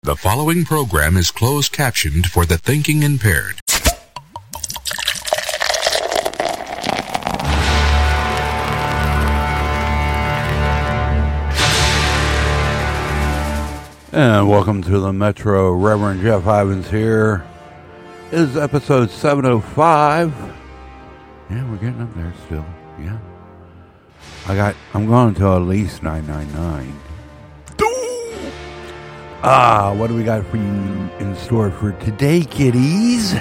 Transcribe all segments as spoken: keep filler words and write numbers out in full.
The following program is closed captioned for the thinking impaired. And welcome to the Metro. Reverend Jeff Ivins here. It is episode seven oh five. Yeah, we're getting up there still. Yeah. I got, I'm going to at least nine ninety-nine. Ah, what do we got for you in store for today, kiddies?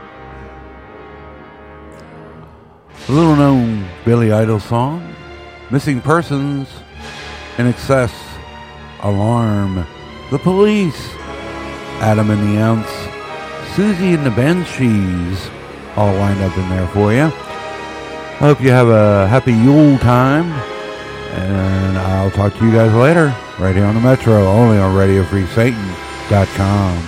A little known Billy Idol song, Missing Persons, In Excess, Alarm, The Police, Adam and the Ounce, Susie and the Banshees, all lined up in there for you. I hope you have a happy Yule time, and I'll talk to you guys later, right here on the Metro, only on radio free satan dot com.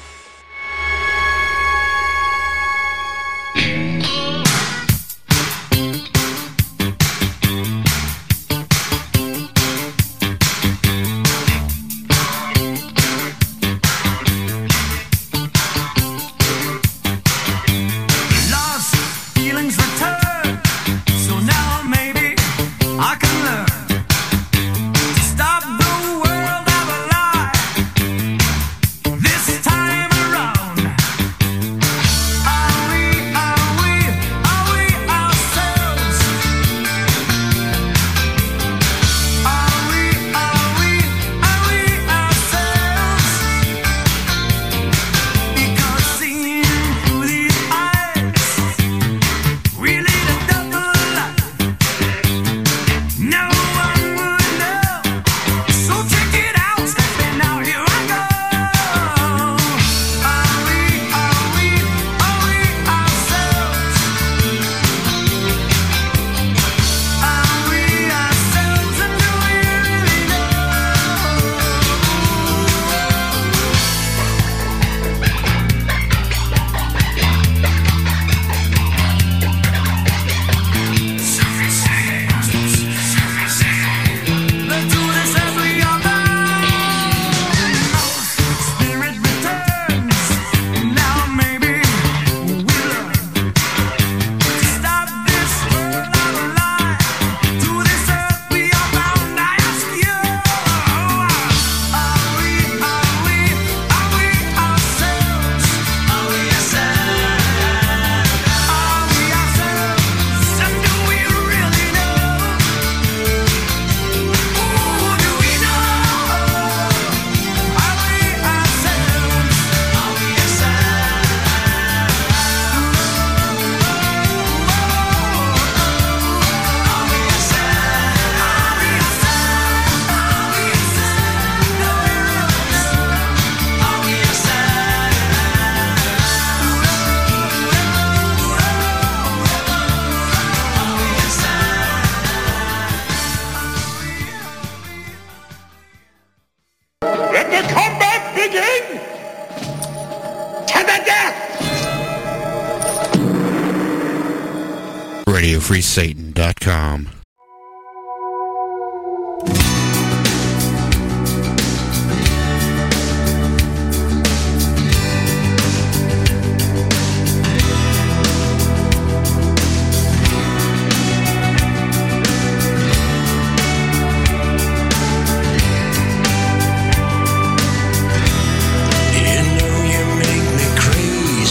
radio free satan dot com.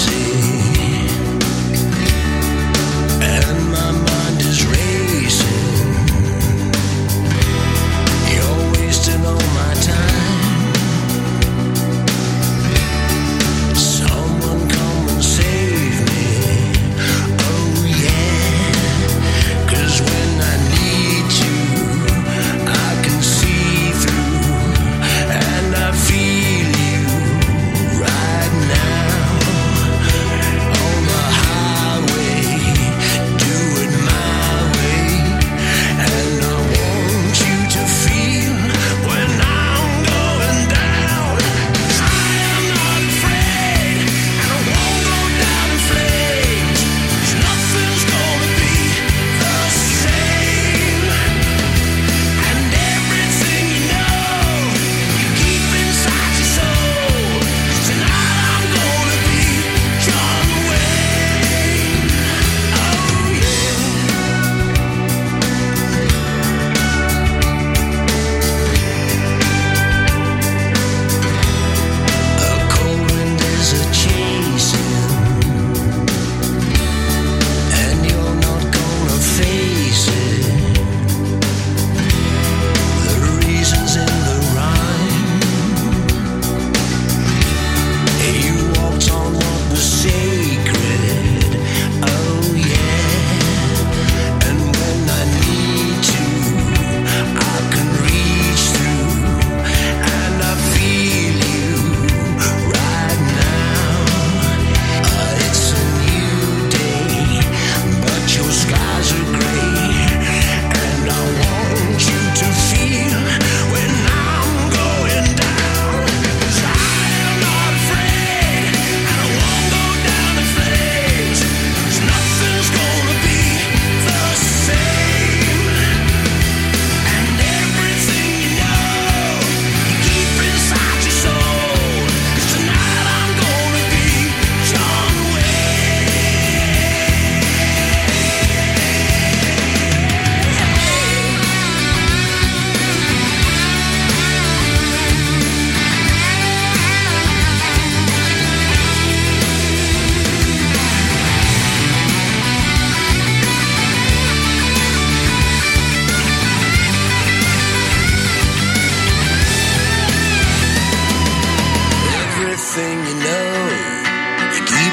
And my mind is racing.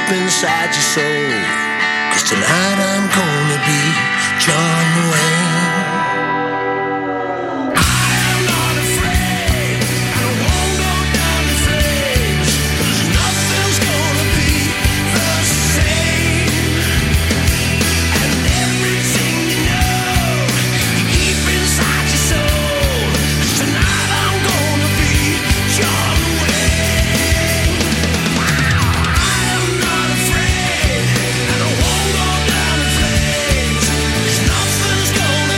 inside your soul. 'Cause tonight I'm gonna be John Wayne. Gonna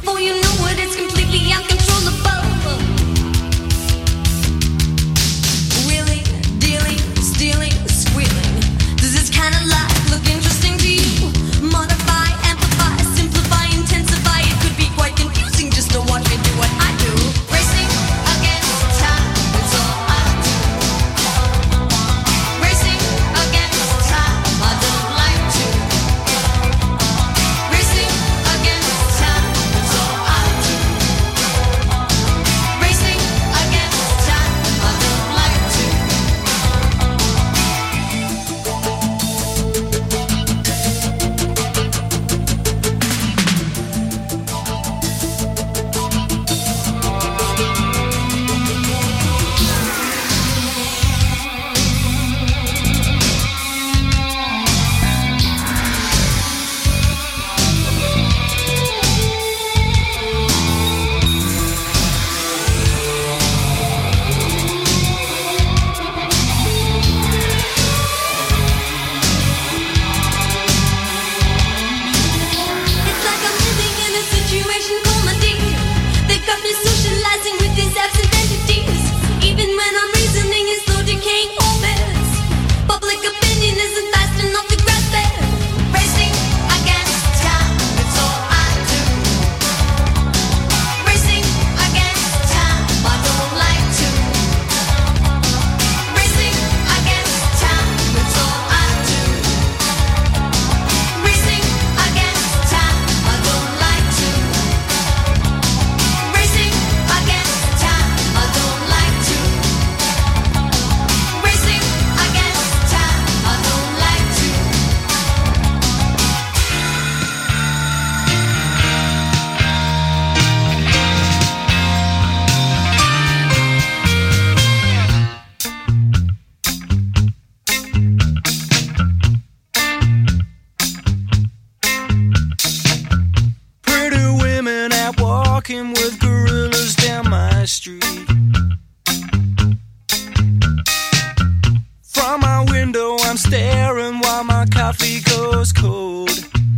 Before you know it, it's completely uncontrollable. Wheeling, dealing, stealing, squealing. Does this kind of life look interesting to you? Modify, amplify, simplify, intensify. It could be quite confusing just to watch me do what I do. Racing against time, that's all I do. Racing against time, I don't like to. Racing against time, that's all I do. Racing against time, I don't like to. It's like I'm living in a situation comedy. They've got me socializing with these absent entities. Even when I'm reasoning as though decaying orbits. Public opinion isn't fast enough to grasp it. Racing against time, it's all I do. Racing against time, I don't like to. Racing against time, it's all I do. Racing against time, I don't like to. Racing against time, I don't like to. Racing against time, I don't like to. Pretty women out walking with gorillas down my street. From my window I'm staring while my coffee goes cold.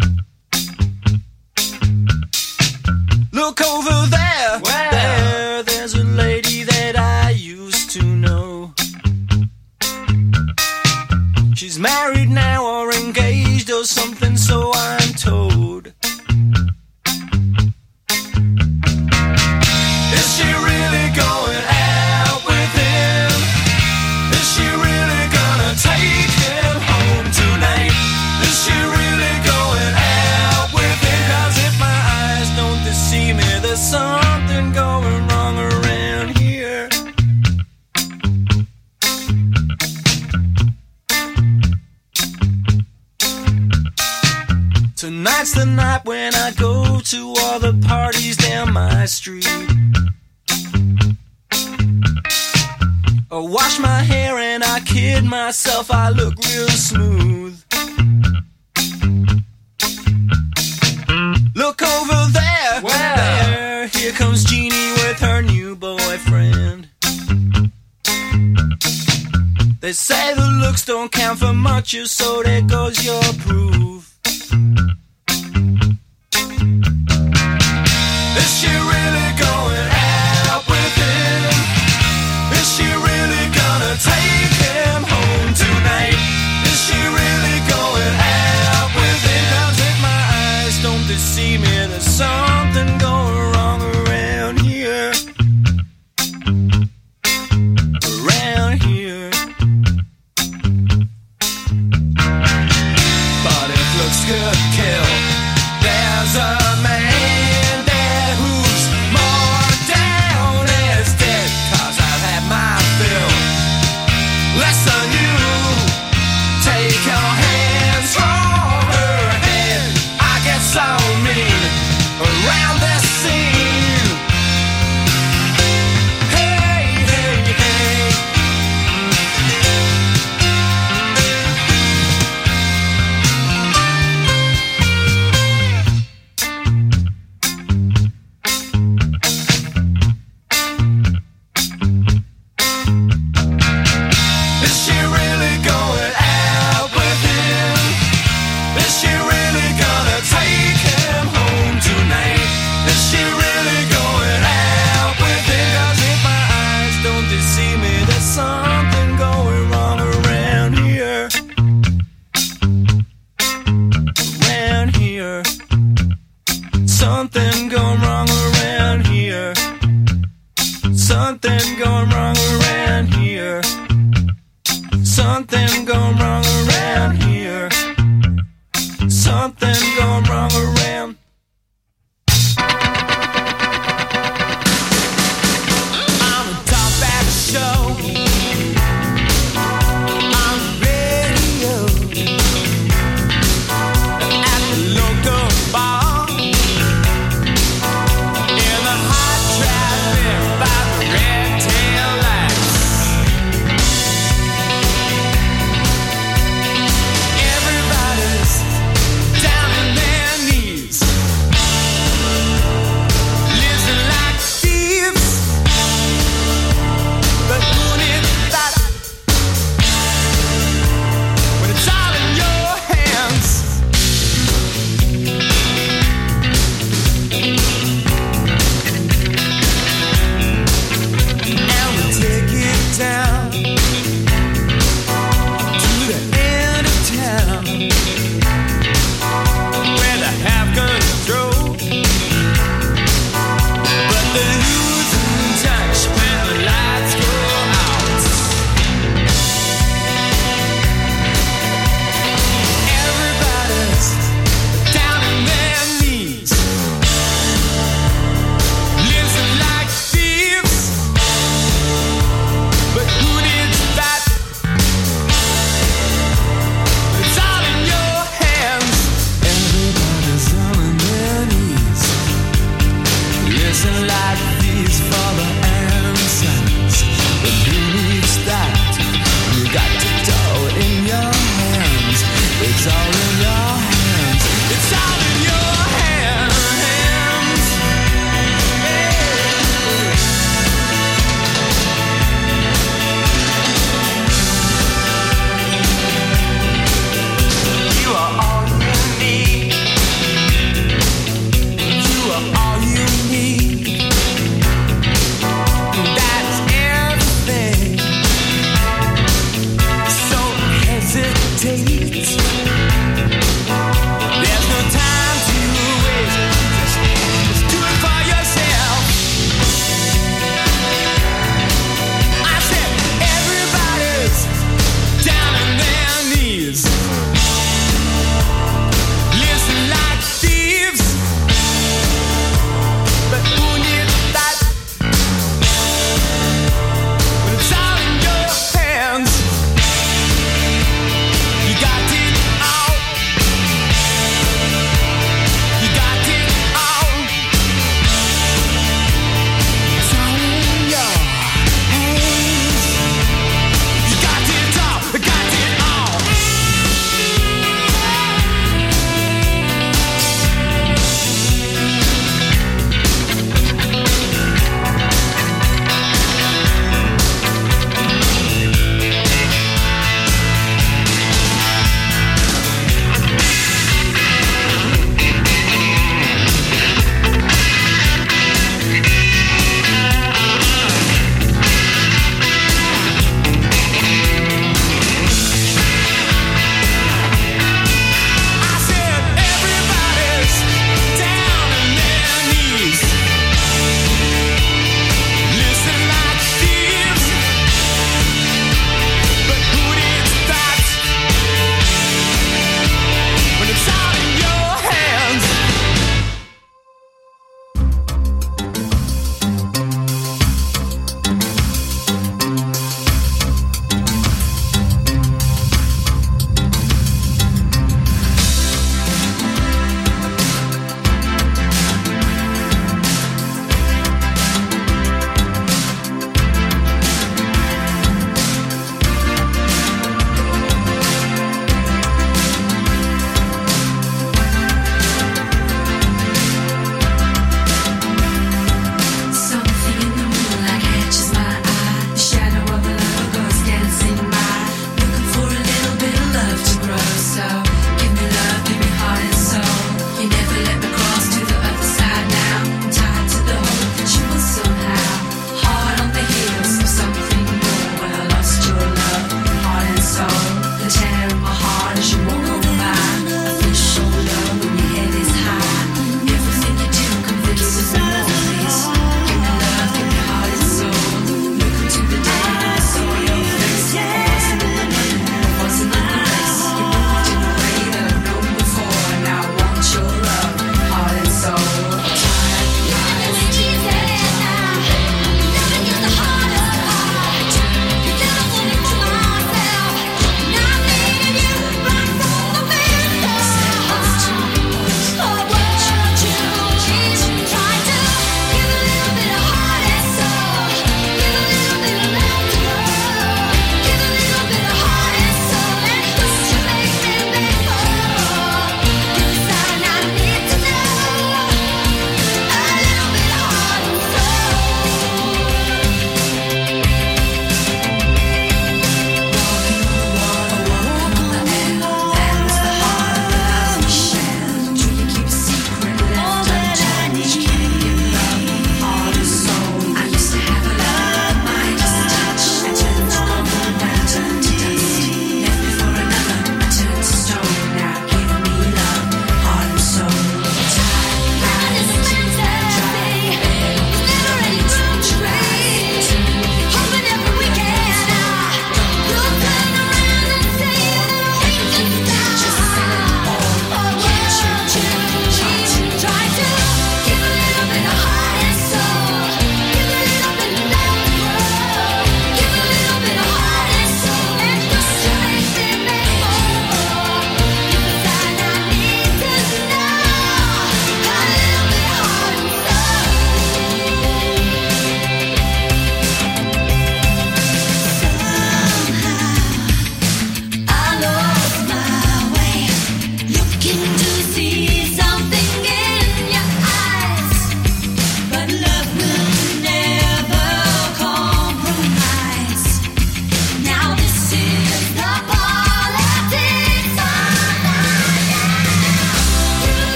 Look over there, there, there's a lady that I used to know. She's married now or engaged or something, so I'm told. Is she really going out with him? Is she really gonna take him home tonight? Is she really going out with him? 'Cause if my eyes don't deceive me, there's something going wrong around here. Tonight's the night when I go to all the parties down my street. I wash my hair and I kid myself, I look real smooth. Look over there, there, here comes Jeannie with her new boyfriend. They say the looks don't count for much, so there goes your proof. Is she really going out with him? Is she really gonna take him home tonight? Is she really going out with him? 'Cause if my eyes don't deceive me, there's something going wrong around here. Around here. But it looks good, kill. down here. Something gone wrong around. I'm a top at the show. I'm radio. At the local bar. In the hot traffic by the red tail lights. Everybody's down in their knees, living like thieves. But who needs that when it's all in your hands? And we take it down to the end of town, where they have control, but they're losing touch when the lights go out. Everybody's down in their knees, living like thieves. But who needs that? It's all in your hands. Everybody's on their knees, listen like these for the answers. But who needs that? You got to do it in your hands. It's all in your hands. It's all in your hands. You are all you need. You are all you need. That's everything. So hesitate. There's no time to waste. Just, just do it for yourself. I said everybody's down on their knees, listen like thieves. But who needs that when it's all in your hands? You got it all.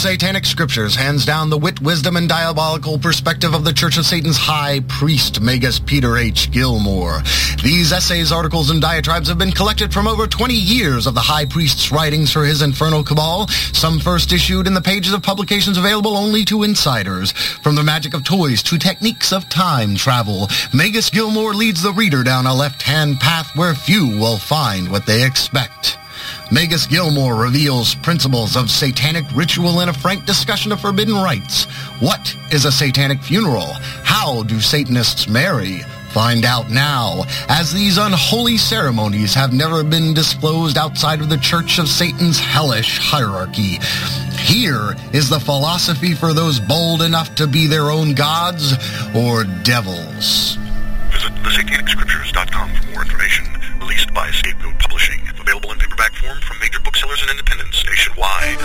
Satanic Scriptures hands down the wit, wisdom, and diabolical perspective of the Church of Satan's High Priest, Magus Peter H. Gilmore. These essays, articles, and diatribes have been collected from over twenty years of the High Priest's writings for his infernal cabal, some first issued in the pages of publications available only to insiders. From the magic of toys to techniques of time travel, Magus Gilmore leads the reader down a left-hand path where few will find what they expect. Magus Gilmore reveals principles of satanic ritual in a frank discussion of forbidden rites. What is a satanic funeral? How do Satanists marry? Find out now, as these unholy ceremonies have never been disclosed outside of the Church of Satan's hellish hierarchy. Here is the philosophy for those bold enough to be their own gods or devils. Visit the satanic scriptures dot com for more information. Released by Scapegoat Publishing. Available in paperback form from major booksellers and independents nationwide.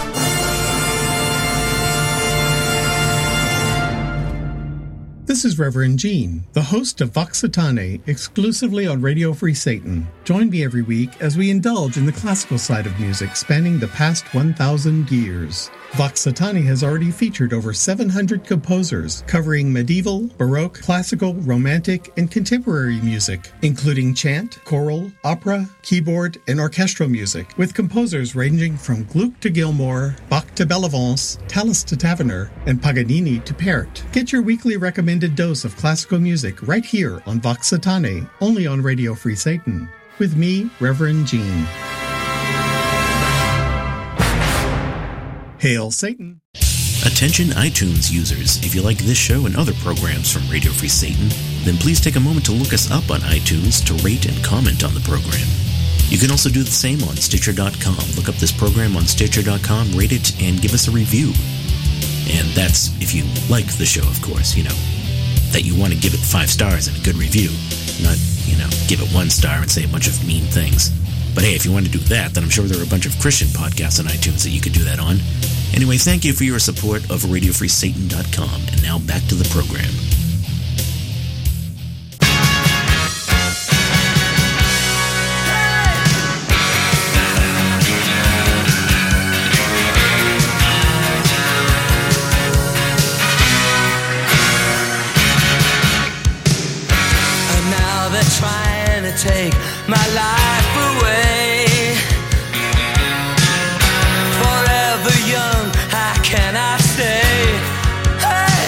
This is Reverend Gene, the host of Vox Satanae, exclusively on Radio Free Satan. Join me every week as we indulge in the classical side of music spanning the past one thousand years. Vox Satanae has already featured over seven hundred composers covering medieval, baroque, classical, romantic, and contemporary music, including chant, choral, opera, keyboard, and orchestral music, with composers ranging from Gluck to Gilmore, Bach to Bellavance, Tallis to Taverner, and Paganini to Pärt. Get your weekly recommended dose of classical music right here on Vox Satanae, only on Radio Free Satan. With me, Reverend Gene. Hail Satan! Attention iTunes users, if you like this show and other programs from Radio Free Satan, then please take a moment to look us up on iTunes to rate and comment on the program. You can also do the same on Stitcher dot com. Look up this program on Stitcher dot com, rate it, and give us a review. And that's if you like the show, of course, you know, that you want to give it five stars and a good review, not, you know, give it one star and say a bunch of mean things. But hey, if you want to do that, then I'm sure there are a bunch of Christian podcasts on iTunes that you could do that on. Anyway, thank you for your support of Radio Free Satan dot com. And now back to the program. And now they're trying to take my life away. Forever young, I cannot stay. Hey!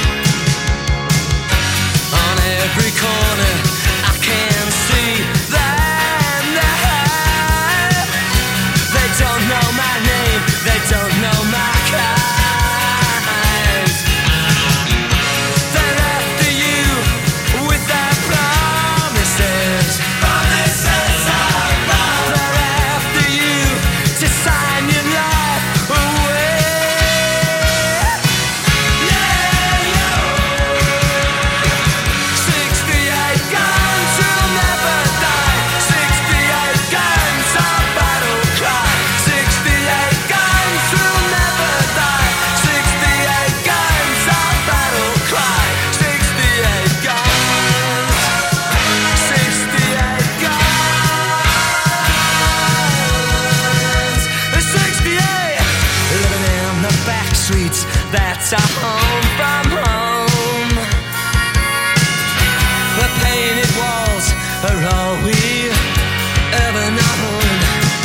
On every corner, I can see them there. They don't know my name, they don't know my kind. They're after you with their promises. Promises are wrong. They're after you to sign your life away. Yeah, yo. sixty-eight guns will never die. sixty-eight guns are battle cry. sixty-eight guns will never die. sixty-eight guns are battle cry. sixty-eight guns. sixty-eight guns. sixty-eight. Living in the back streets, that's our home from home. The painted walls are all we've ever known.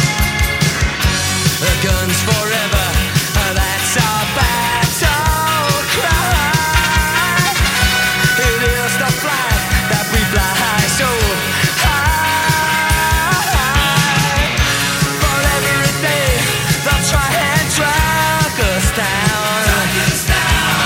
The guns forever, that's our battle cry. It is the flag that we fly so high. For every day they'll try and drag us down.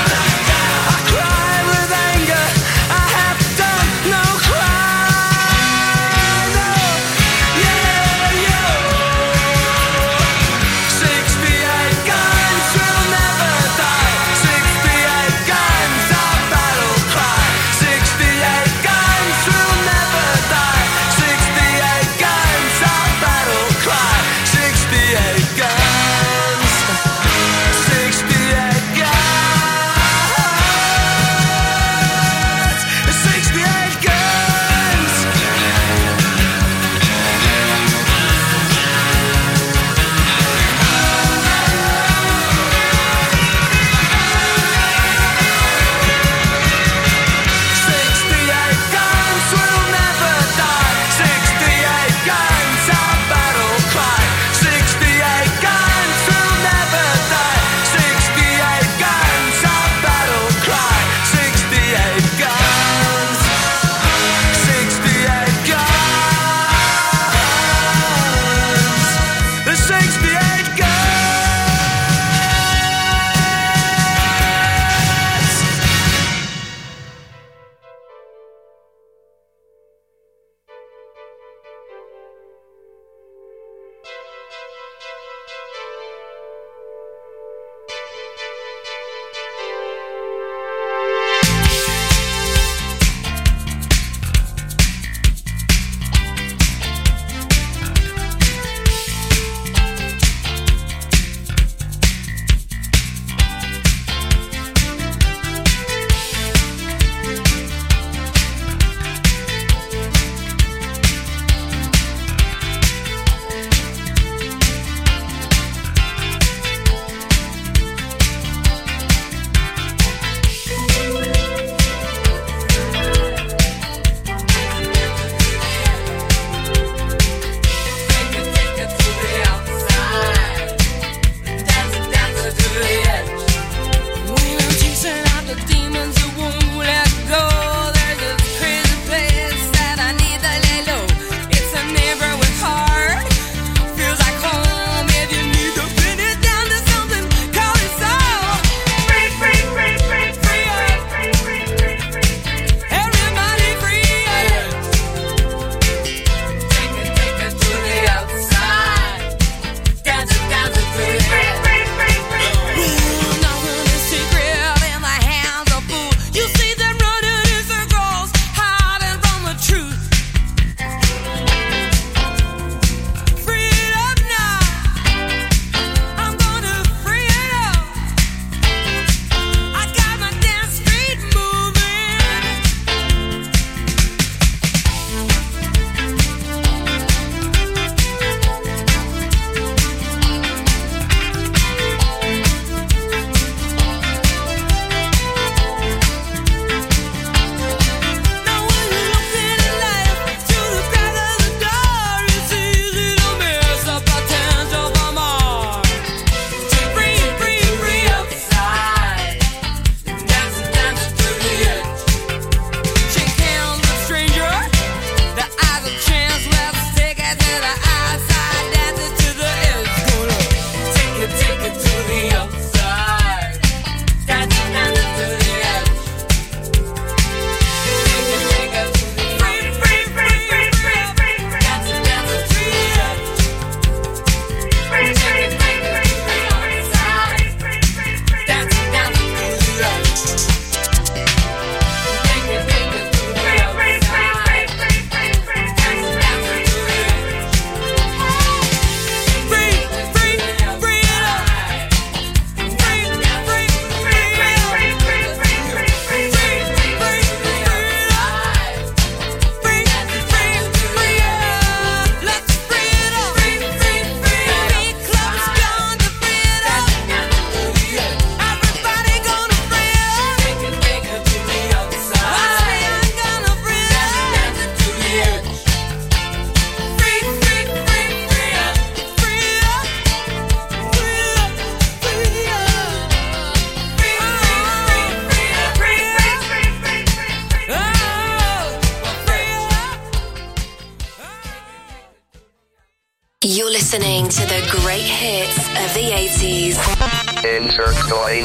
listening to the great hits of the eighties. Insert coin.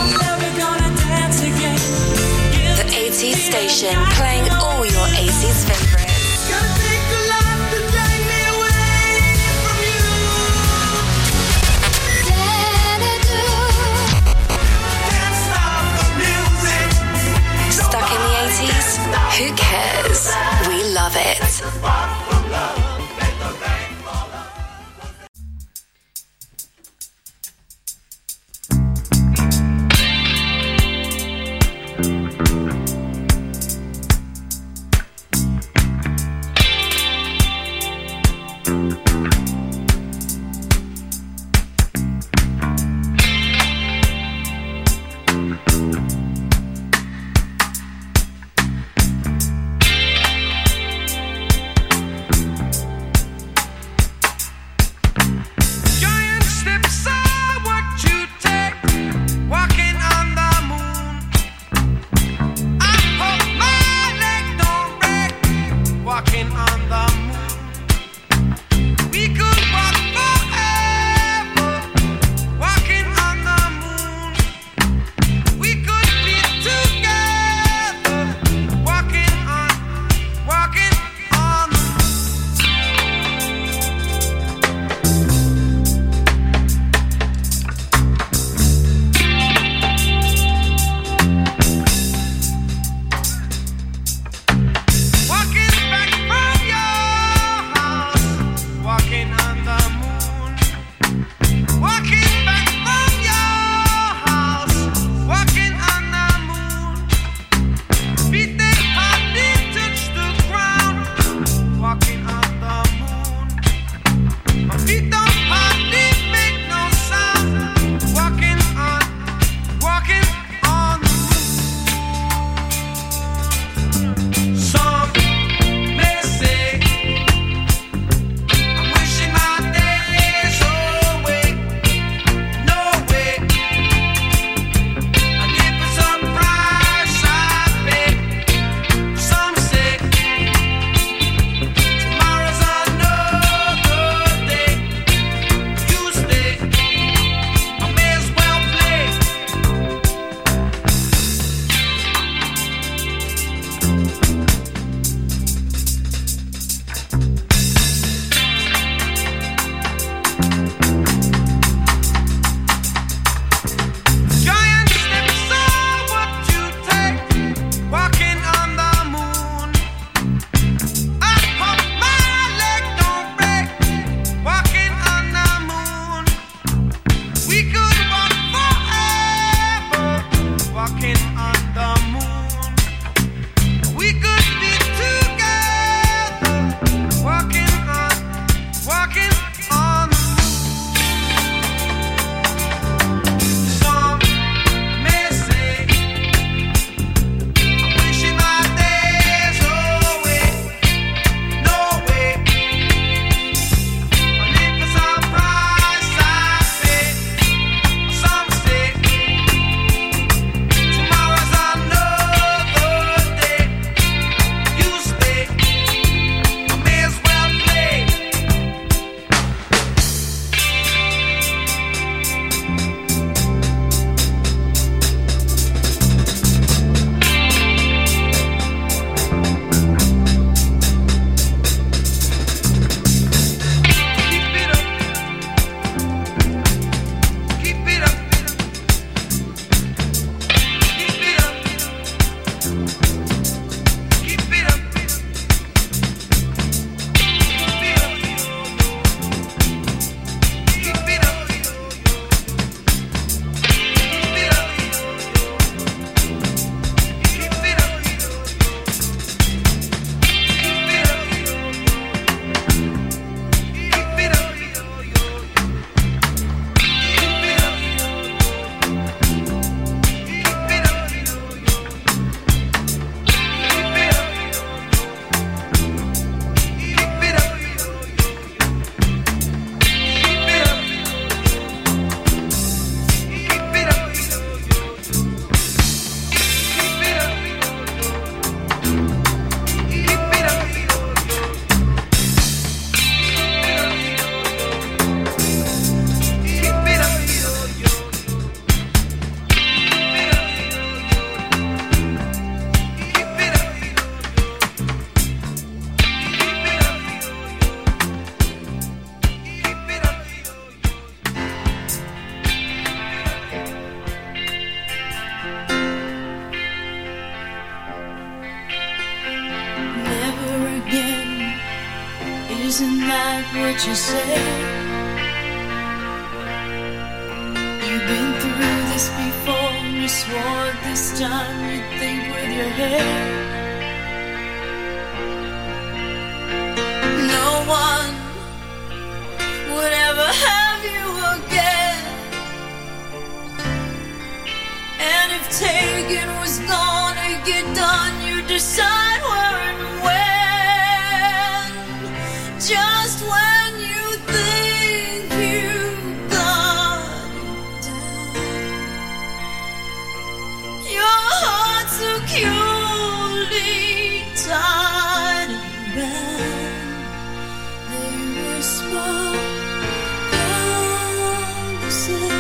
The eighties station, playing all your eighties favorites. Stuck in the eighties? Who cares? We love it. what you say. You've been through this before, you swore this time you'd think with your head. No one would ever have you again. And if taken was gonna get done, you decide where and when. Just when you think you got it down, your heart securely tied and bound. They whisper promises.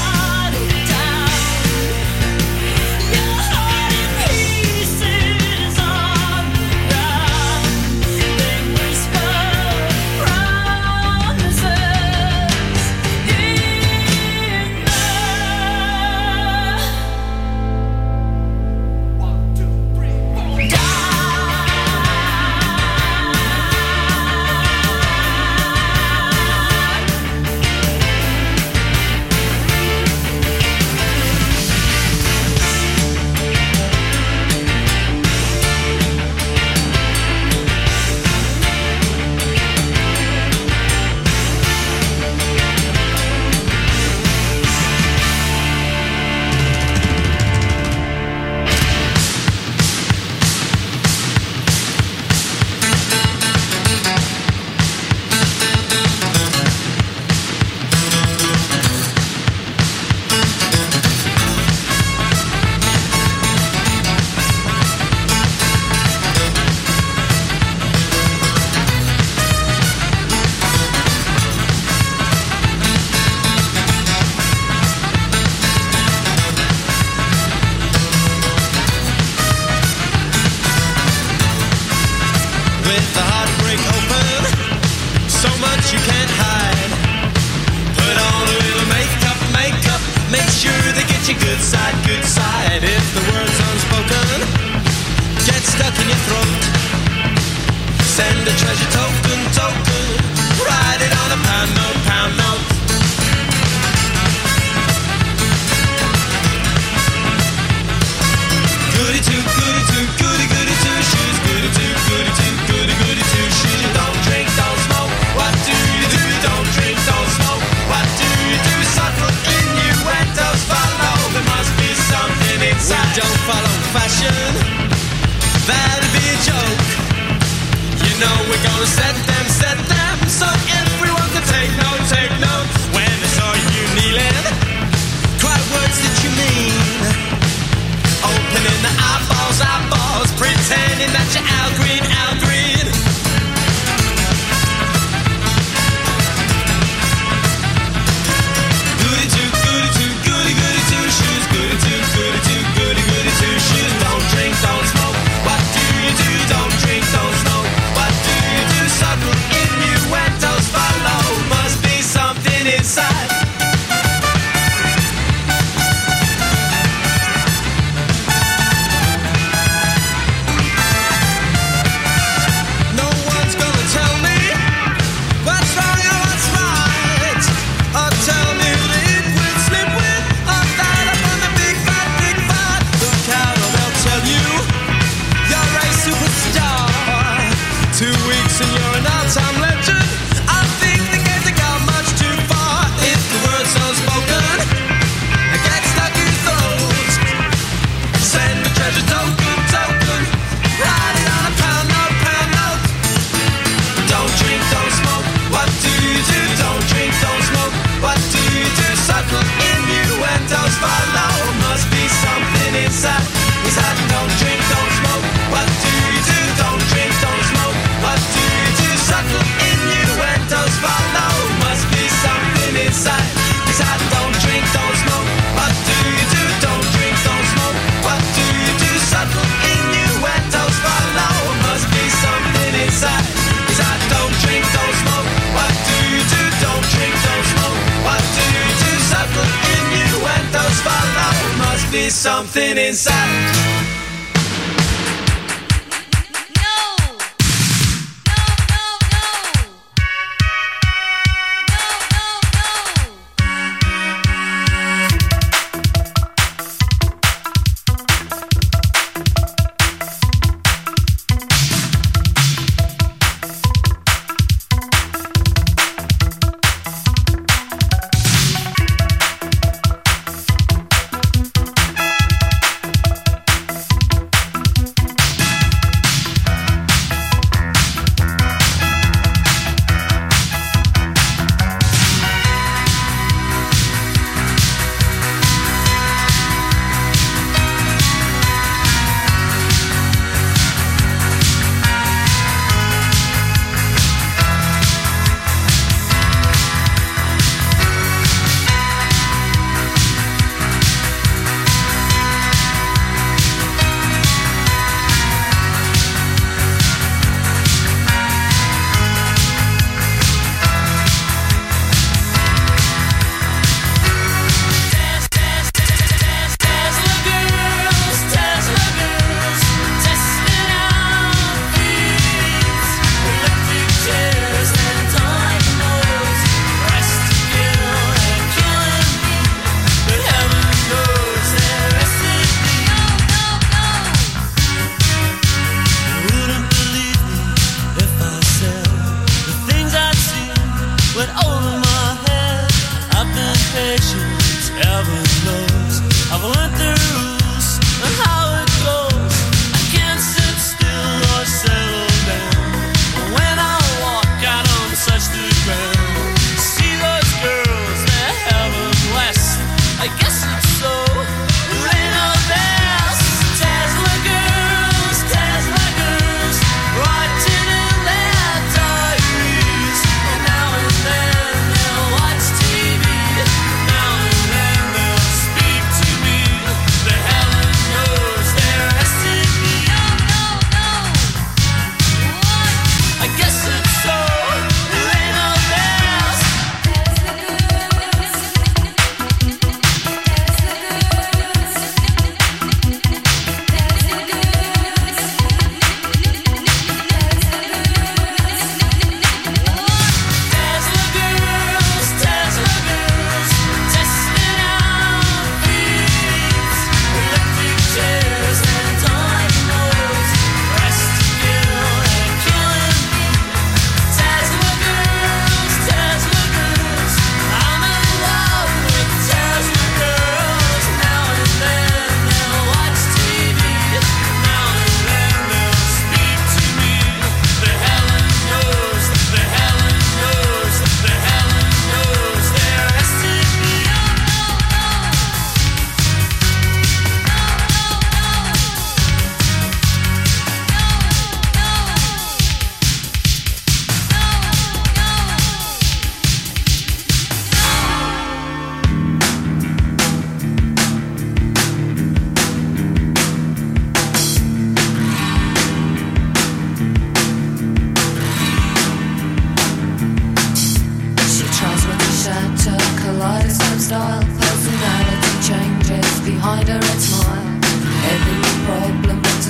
Your heart in pieces. you can't hide. Put on a little makeup, makeup, make sure they get you good side, good side. If the word's unspoken, get stuck in your throat. Send a treasure token, token, write it on a pound note, pound note. Goody two, goody two, goody goody two shoes. Goody two, goody two, goody goody two shoes. You don't drink, don't smoke. What do you do? Don't drink, don't smoke. What do you do? Subtle innuendos follow. There must be something inside. We don't follow fashion. That'd be a joke. You know we're gonna set them, set them, so everyone can take note, take note. When they saw you kneeling, cry words that you mean. Opening the eyeballs, eyeballs, pretending that you're Al Green, Al Green. Goody two, goody two, goody goody two shoes. Goody two, goody two, goody goody two shoes. Don't drink, don't smoke. What do you do? Don't drink, don't smoke. What do you do? Subtle innuendos follow. Must be something inside. Something inside.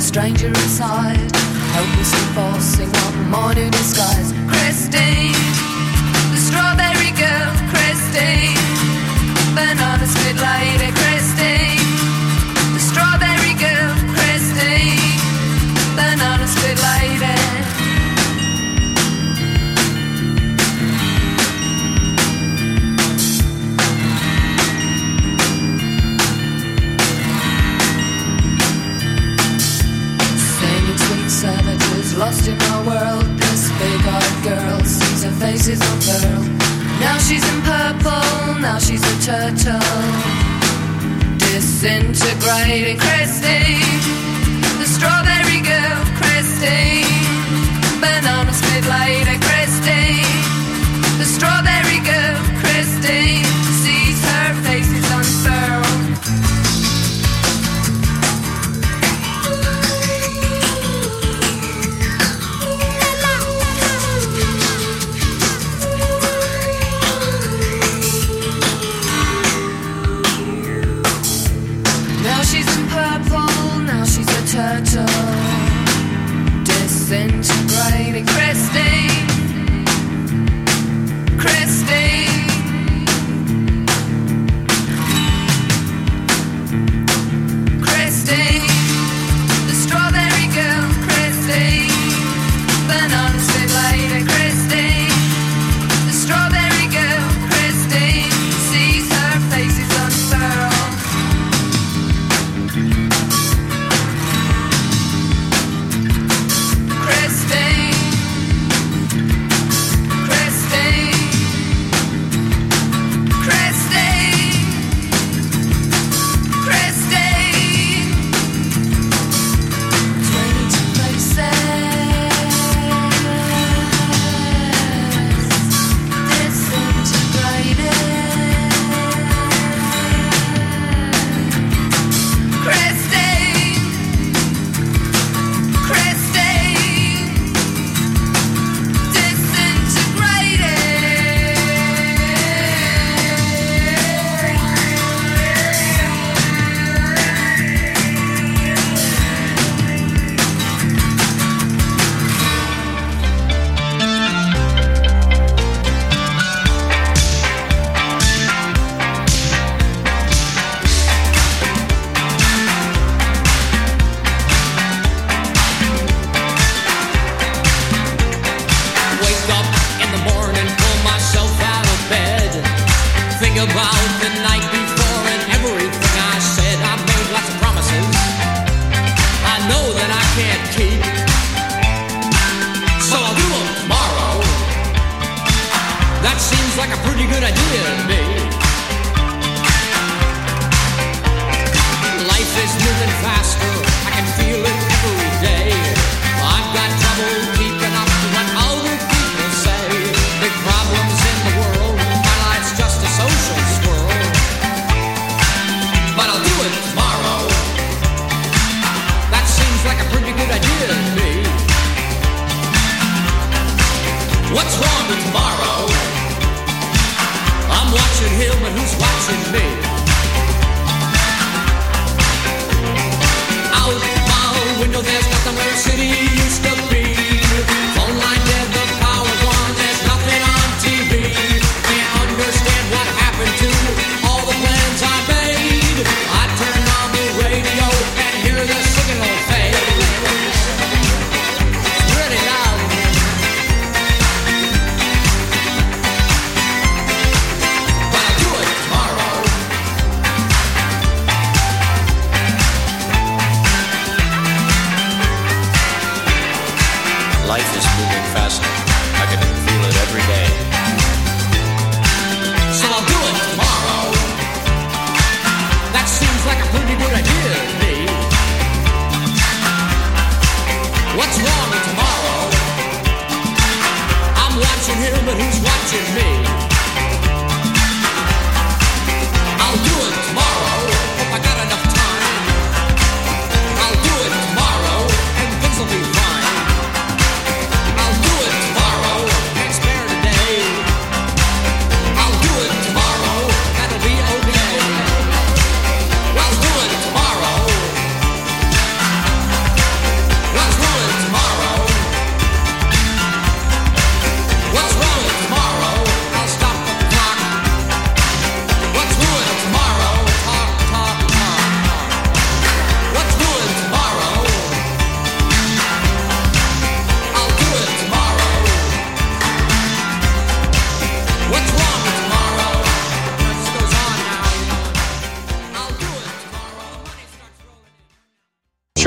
stranger inside, helplessly forcing on my new disguise. Christine, the strawberry girl, Christine, banana split lady, Christine, the strawberry girl, Christine, banana split lady. Savages lost in our world. This big-eyed girl sees her face is unfurled. Now she's in purple, now she's a turtle, disintegrating. Christine, the strawberry girl, Christine, banana split lady, Christine, the strawberry girl, Christine, sees her face is unfurled. Turtle, disintegrating. Christine, Christine, Christine, the strawberry girl, Christine, banana split lady, Christine, the strawberry girl, Christine, sees her face is unfurled.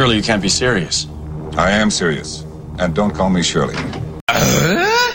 Surely you can't be serious. I am serious. And don't call me Shirley. Uh?